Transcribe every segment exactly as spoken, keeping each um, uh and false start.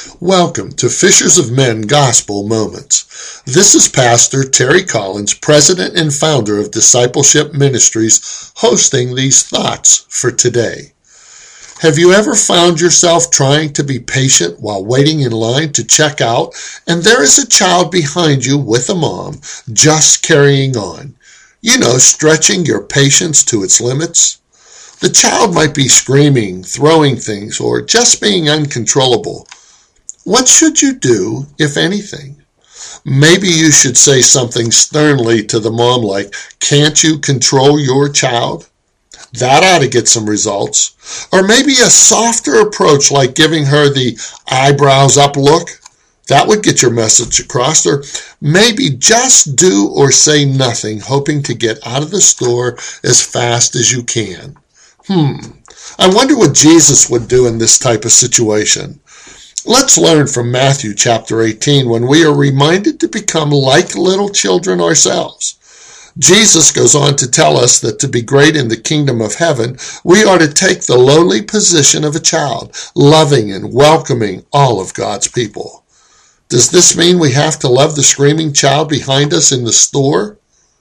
Welcome to Fishers of Men Gospel Moments. This is Pastor Terry Collins, President and founder of Discipleship Ministries, hosting these thoughts for today. Have you ever found yourself trying to be patient while waiting in line to check out, and there is a child behind you with a mom just carrying on? You know, stretching your patience to its limits? The child might be screaming, throwing things, or just being uncontrollable. What should you do, if anything? Maybe you should say something sternly to the mom like, "Can't you control your child?" That ought to get some results. Or maybe a softer approach like giving her the eyebrows up look. That would get your message across. Or maybe just do or say nothing, hoping to get out of the store as fast as you can. Hmm, I wonder what Jesus would do in this type of situation. Let's learn from Matthew chapter eighteen when we are reminded to become like little children ourselves. Jesus goes on to tell us that to be great in the kingdom of heaven, we are to take the lowly position of a child, loving and welcoming all of God's people. Does this mean we have to love the screaming child behind us in the store?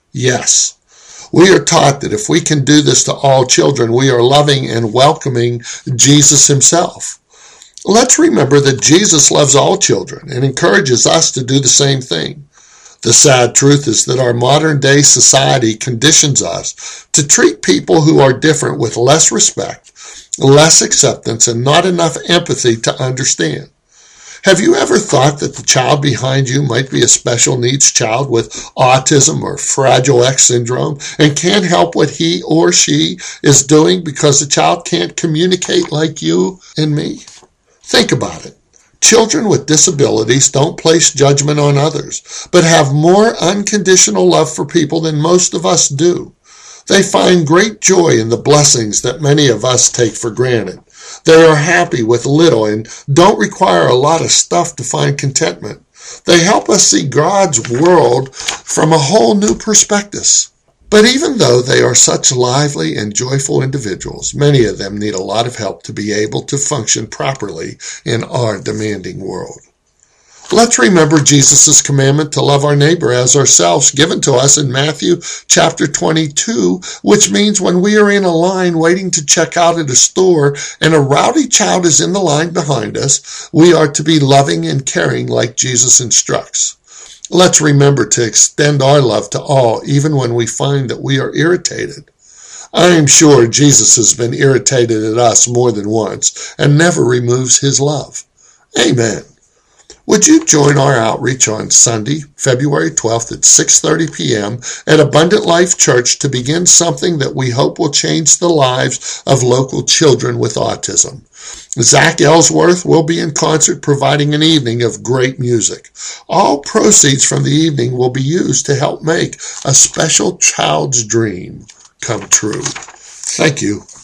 Yes. We are taught that if we can do this to all children, we are loving and welcoming Jesus himself. Let's remember that Jesus loves all children and encourages us to do the same thing. The sad truth is that our modern day society conditions us to treat people who are different with less respect, less acceptance, and not enough empathy to understand. Have you ever thought that the child behind you might be a special needs child with autism or Fragile X syndrome and can't help what he or she is doing because the child can't communicate like you and me? Think about it. Children with disabilities don't place judgment on others, but have more unconditional love for people than most of us do. They find great joy in the blessings that many of us take for granted. They are happy with little and don't require a lot of stuff to find contentment. They help us see God's world from a whole new perspective. But even though they are such lively and joyful individuals, many of them need a lot of help to be able to function properly in our demanding world. Let's remember Jesus' commandment to love our neighbor as ourselves given to us in Matthew chapter twenty-two, which means when we are in a line waiting to check out at a store and a rowdy child is in the line behind us, we are to be loving and caring like Jesus instructs. Let's remember to extend our love to all, even when we find that we are irritated. I am sure Jesus has been irritated at us more than once and never removes his love. Amen. Would you join our outreach on Sunday, February twelfth at six thirty p.m. at Abundant Life Church to begin something that we hope will change the lives of local children with autism? Zach Ellsworth will be in concert providing an evening of great music. All proceeds from the evening will be used to help make a special child's dream come true. Thank you.